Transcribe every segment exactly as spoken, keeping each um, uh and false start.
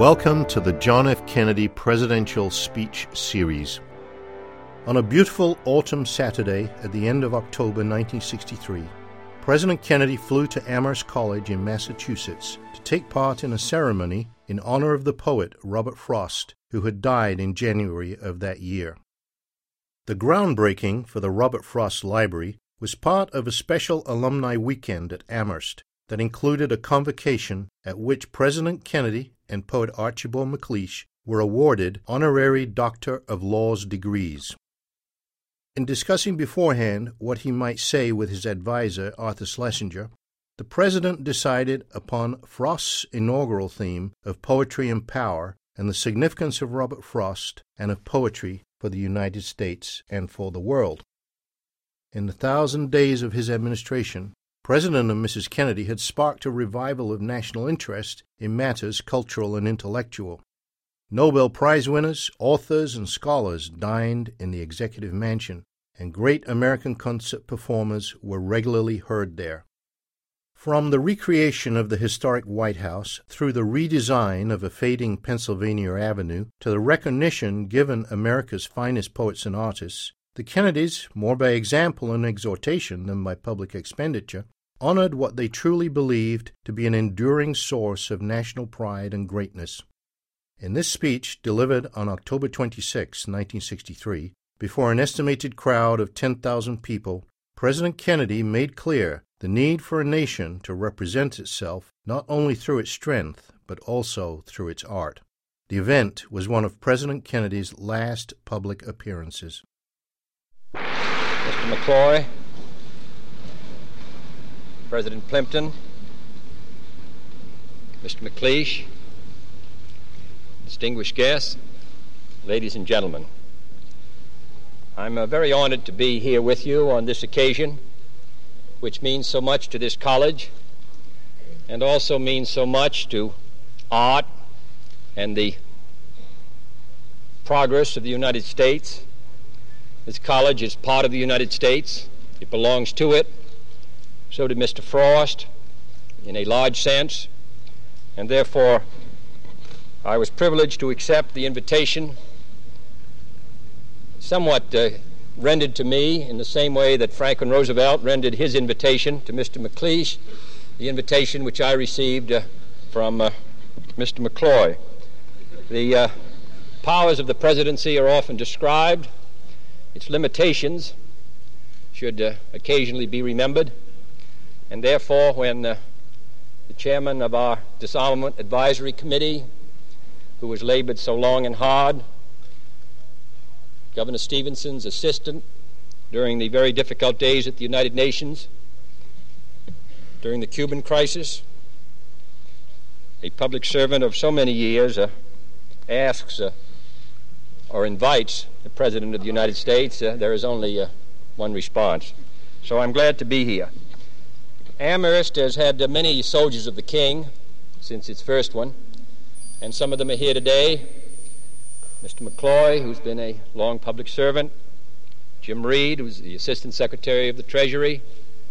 Welcome to the John F. Kennedy Presidential Speech Series. On a beautiful autumn Saturday at the end of October nineteen sixty-three, President Kennedy flew to Amherst College in Massachusetts to take part in a ceremony in honor of the poet Robert Frost, who had died in January of that year. The groundbreaking for the Robert Frost Library was part of a special alumni weekend at Amherst that included a convocation at which President Kennedy and poet Archibald MacLeish were awarded honorary Doctor of Laws degrees. In discussing beforehand what he might say with his advisor, Arthur Schlesinger, the President decided upon Frost's inaugural theme of poetry and power and the significance of Robert Frost and of poetry for the United States and for the world. In the thousand days of his administration, President and Missus Kennedy had sparked a revival of national interest in matters cultural and intellectual. Nobel Prize winners, authors, and scholars dined in the Executive Mansion, and great American concert performers were regularly heard there. From the recreation of the historic White House through the redesign of a fading Pennsylvania Avenue to the recognition given America's finest poets and artists, the Kennedys, more by example and exhortation than by public expenditure, honored what they truly believed to be an enduring source of national pride and greatness. In this speech, delivered on October twenty-sixth, nineteen sixty-three, before an estimated crowd of ten thousand people, President Kennedy made clear the need for a nation to represent itself not only through its strength, but also through its art. The event was one of President Kennedy's last public appearances. Mister McCloy, President Plimpton, Mister MacLeish, distinguished guests, ladies and gentlemen, I'm uh, very honored to be here with you on this occasion, which means so much to this college and also means so much to art and the progress of the United States. This college is part of the United States. It belongs to it. So did Mister Frost, in a large sense. And therefore, I was privileged to accept the invitation, somewhat uh, rendered to me in the same way that Franklin Roosevelt rendered his invitation to Mister MacLeish, the invitation which I received uh, from uh, Mister McCloy. The uh, powers of the presidency are often described. Its limitations should uh, occasionally be remembered, and therefore when uh, the chairman of our Disarmament Advisory Committee, who has labored so long and hard, Governor Stevenson's assistant during the very difficult days at the United Nations, during the Cuban crisis, a public servant of so many years, uh, asks uh, or invites the President of the United States, uh, there is only uh, one response. So I'm glad to be here. Amherst has had uh, many soldiers of the King since its first one, and some of them are here today. Mister McCloy, who's been a long public servant, Jim Reed, who's the Assistant Secretary of the Treasury,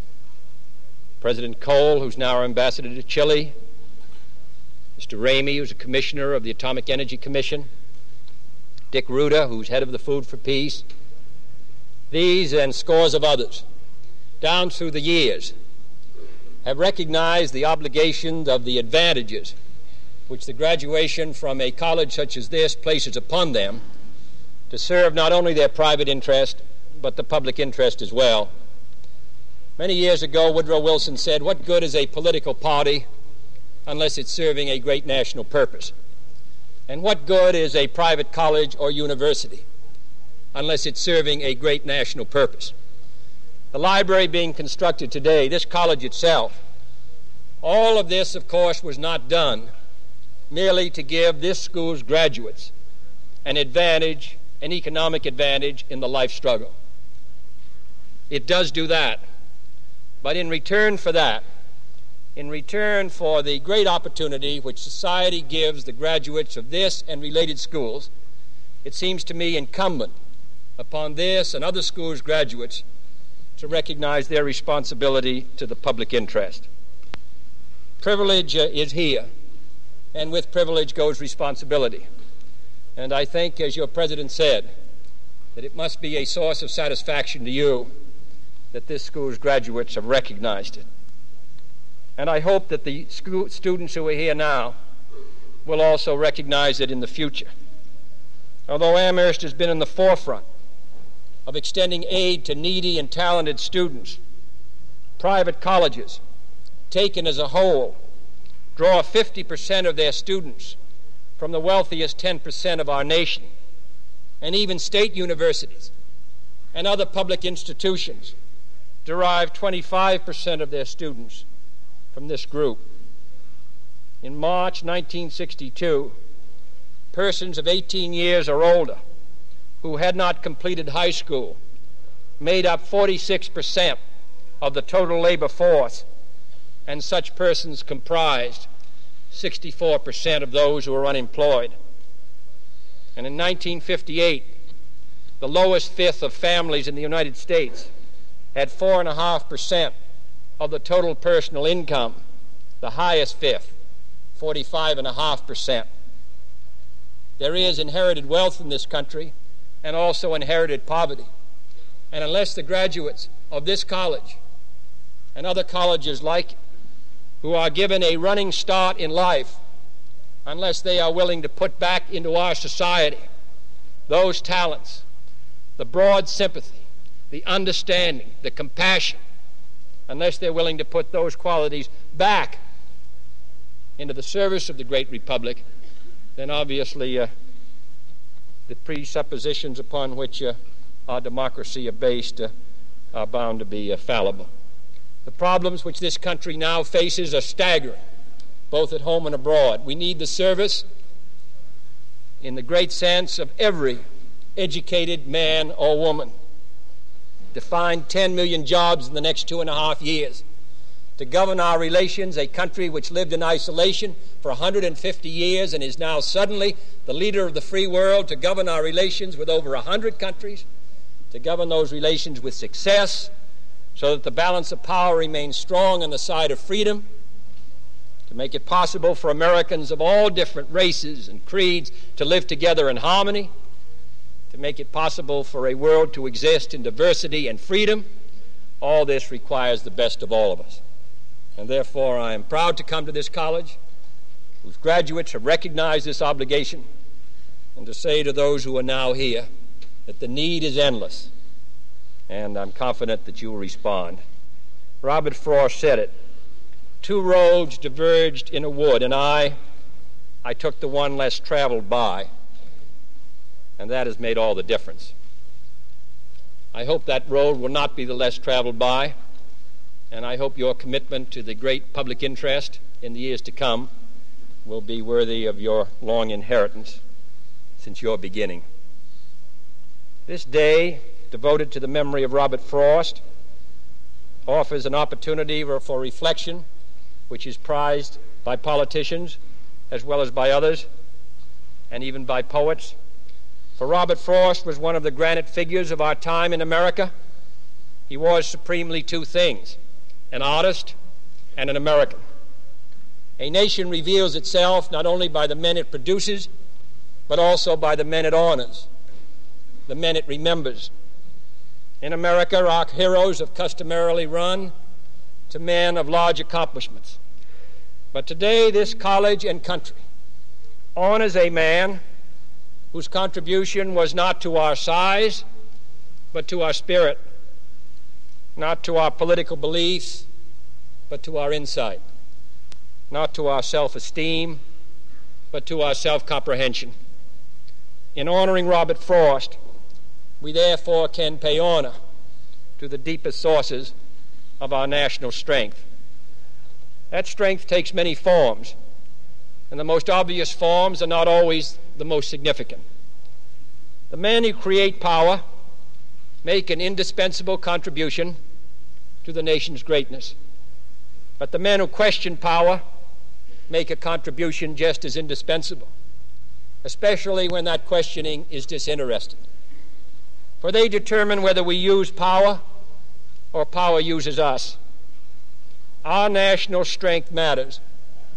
President Cole, who's now our ambassador to Chile, Mister Ramey, who's a commissioner of the Atomic Energy Commission, Dick Ruta, who's head of the Food for Peace. These and scores of others, down through the years, have recognized the obligations of the advantages which the graduation from a college such as this places upon them to serve not only their private interest, but the public interest as well. Many years ago, Woodrow Wilson said, "What good is a political party unless it's serving a great national purpose? And what good is a private college or university unless it's serving a great national purpose?" The library being constructed today, this college itself, all of this, of course, was not done merely to give this school's graduates an advantage, an economic advantage in the life struggle. It does do that. But in return for that, in return for the great opportunity which society gives the graduates of this and related schools, it seems to me incumbent upon this and other schools' graduates to recognize their responsibility to the public interest. Privilege uh, is here and with privilege goes responsibility. And I think, as your president said, that it must be a source of satisfaction to you that this school's graduates have recognized it. And I hope that the school students who are here now will also recognize it in the future. Although Amherst has been in the forefront of extending aid to needy and talented students, private colleges, taken as a whole, draw fifty percent of their students from the wealthiest ten percent of our nation, and even state universities and other public institutions derive twenty-five percent of their students from this group. In March nineteen sixty-two, persons of eighteen years or older who had not completed high school made up forty-six percent of the total labor force, and such persons comprised sixty-four percent of those who were unemployed. And in nineteen fifty-eight, the lowest fifth of families in the United States had four point five percent of the total personal income. The highest fifth, forty-five point five percent. There is inherited wealth in this country and also inherited poverty. And unless the graduates of this college and other colleges like it, who are given a running start in life, unless they are willing to put back into our society those talents, the broad sympathy, the understanding, the compassion, unless they're willing to put those qualities back into the service of the great republic, then obviously uh, the presuppositions upon which uh, our democracy are based uh, are bound to be uh, fallible. The problems which this country now faces are staggering, both at home and abroad. We need the service, in the great sense, of every educated man or woman to find ten million jobs in the next two and a half years, to govern our relations, a country which lived in isolation for one hundred fifty years and is now suddenly the leader of the free world, to govern our relations with over one hundred countries, to govern those relations with success so that the balance of power remains strong on the side of freedom, to make it possible for Americans of all different races and creeds to live together in harmony, to make it possible for a world to exist in diversity and freedom. All this requires the best of all of us. And therefore, I am proud to come to this college, whose graduates have recognized this obligation, and to say to those who are now here that the need is endless, and I'm confident that you will respond. Robert Frost said it. Two roads diverged in a wood, and I, I took the one less traveled by, and that has made all the difference. I hope that road will not be the less traveled by, and I hope your commitment to the great public interest in the years to come will be worthy of your long inheritance since your beginning. This day, devoted to the memory of Robert Frost, offers an opportunity for reflection which is prized by politicians as well as by others, and even by poets. For Robert Frost was one of the granite figures of our time in America. He was supremely two things: an artist and an American. A nation reveals itself not only by the men it produces, but also by the men it honors, the men it remembers. In America, our heroes have customarily run to men of large accomplishments. But today, this college and country honors a man whose contribution was not to our size, but to our spirit, not to our political beliefs, but to our insight, not to our self-esteem, but to our self-comprehension. In honoring Robert Frost, we therefore can pay honor to the deepest sources of our national strength. That strength takes many forms, and the most obvious forms are not always the most significant. The men who create power make an indispensable contribution to the nation's greatness, but the men who question power make a contribution just as indispensable, especially when that questioning is disinterested. For they determine whether we use power or power uses us. Our national strength matters,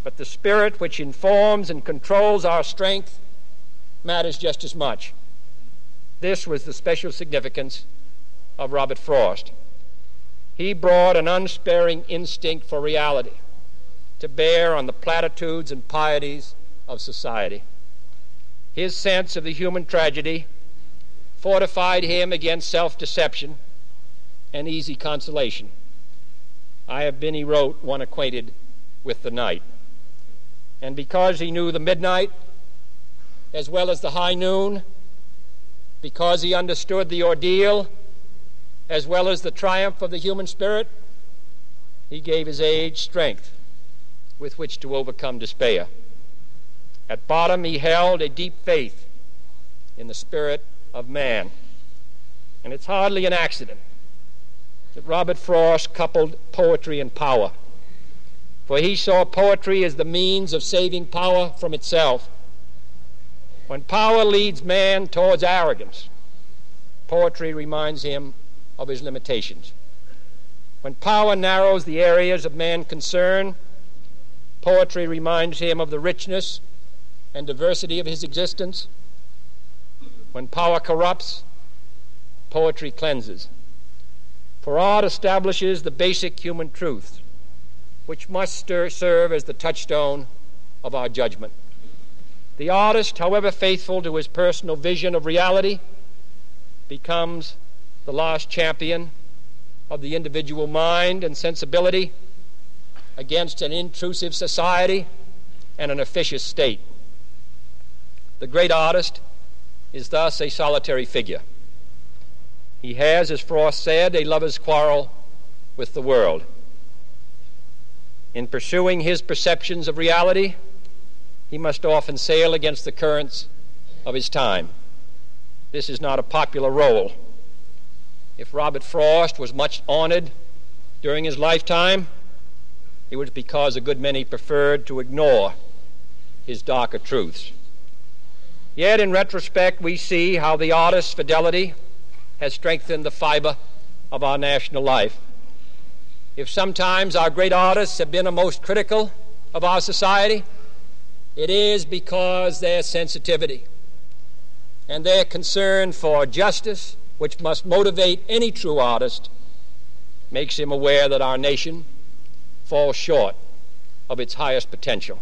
but the spirit which informs and controls our strength matters just as much. This was the special significance of Robert Frost. He brought an unsparing instinct for reality to bear on the platitudes and pieties of society. His sense of the human tragedy fortified him against self-deception and easy consolation. I have been, he wrote, one acquainted with the night. And because he knew the midnight as well as the high noon, because he understood the ordeal as well as the triumph of the human spirit, he gave his age strength with which to overcome despair. At bottom, he held a deep faith in the spirit of man. And it's hardly an accident that Robert Frost coupled poetry and power, for he saw poetry as the means of saving power from itself. When power leads man towards arrogance, poetry reminds him of his limitations. When power narrows the areas of man's concern, poetry reminds him of the richness and diversity of his existence. When power corrupts, poetry cleanses. For art establishes the basic human truths, which must stir, serve as the touchstone of our judgment. The artist, however faithful to his personal vision of reality, becomes the last champion of the individual mind and sensibility against an intrusive society and an officious state. The great artist is thus a solitary figure. He has, as Frost said, a lover's quarrel with the world. In pursuing his perceptions of reality, he must often sail against the currents of his time. This is not a popular role. If Robert Frost was much honored during his lifetime, it was because a good many preferred to ignore his darker truths. Yet, in retrospect, we see how the artist's fidelity has strengthened the fiber of our national life. If sometimes our great artists have been the most critical of our society, it is because their sensitivity and their concern for justice, which must motivate any true artist, makes him aware that our nation falls short of its highest potential.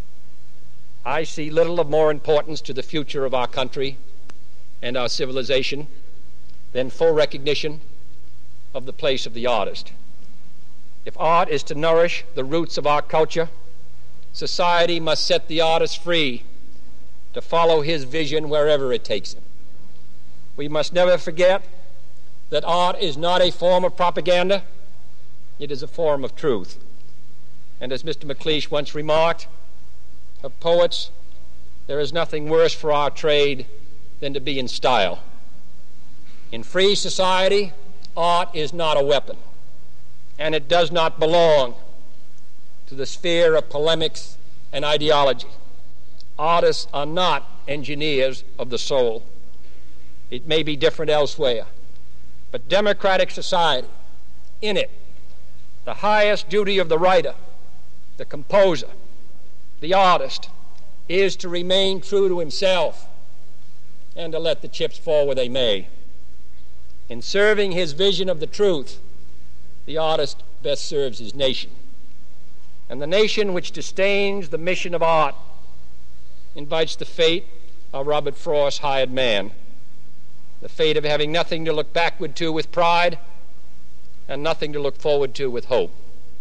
I see little of more importance to the future of our country and our civilization than full recognition of the place of the artist. If art is to nourish the roots of our culture, society must set the artist free to follow his vision wherever it takes him. We must never forget that art is not a form of propaganda, it is a form of truth. And as Mister McLeish once remarked, of poets, there is nothing worse for our trade than to be in style. In free society, art is not a weapon, and it does not belong to the sphere of polemics and ideology. Artists are not engineers of the soul. It may be different elsewhere, but democratic society, in it, the highest duty of the writer, the composer, the artist, is to remain true to himself and to let the chips fall where they may. In serving his vision of the truth, the artist best serves his nation. And the nation which disdains the mission of art invites the fate of Robert Frost's hired man, the fate of having nothing to look backward to with pride and nothing to look forward to with hope.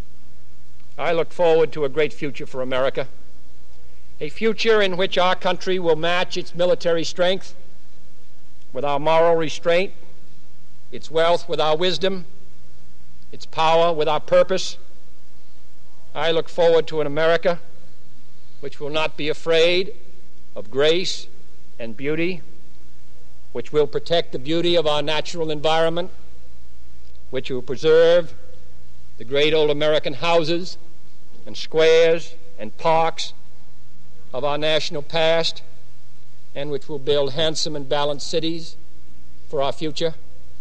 I look forward to a great future for America, a future in which our country will match its military strength with our moral restraint, its wealth with our wisdom, its power with our purpose. I look forward to an America which will not be afraid of grace and beauty, which will protect the beauty of our natural environment, which will preserve the great old American houses and squares and parks of our national past, and which will build handsome and balanced cities for our future.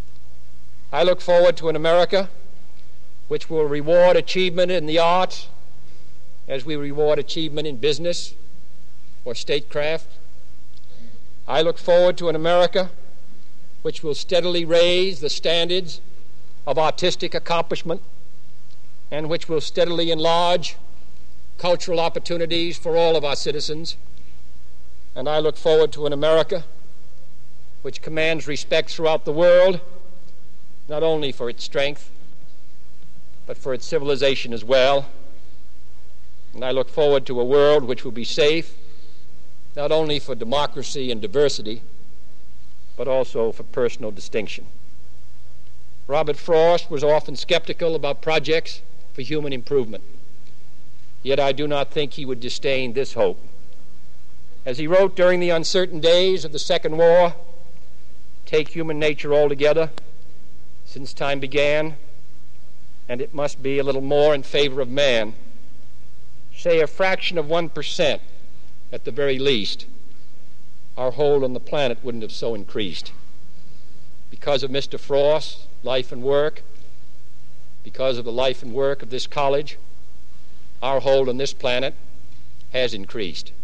I look forward to an America which will reward achievement in the arts as we reward achievement in business or statecraft. I look forward to an America which will steadily raise the standards of artistic accomplishment and which will steadily enlarge cultural opportunities for all of our citizens. And I look forward to an America which commands respect throughout the world, not only for its strength, but for its civilization as well. And I look forward to a world which will be safe, not only for democracy and diversity, but also for personal distinction. Robert Frost was often skeptical about projects for human improvement. Yet I do not think he would disdain this hope. As he wrote during the uncertain days of the Second War, take human nature altogether, since time began, and it must be a little more in favor of man. Say a fraction of one percent at the very least, our hold on the planet wouldn't have so increased. Because of Mister Frost's life and work, because of the life and work of this college, our hold on this planet has increased.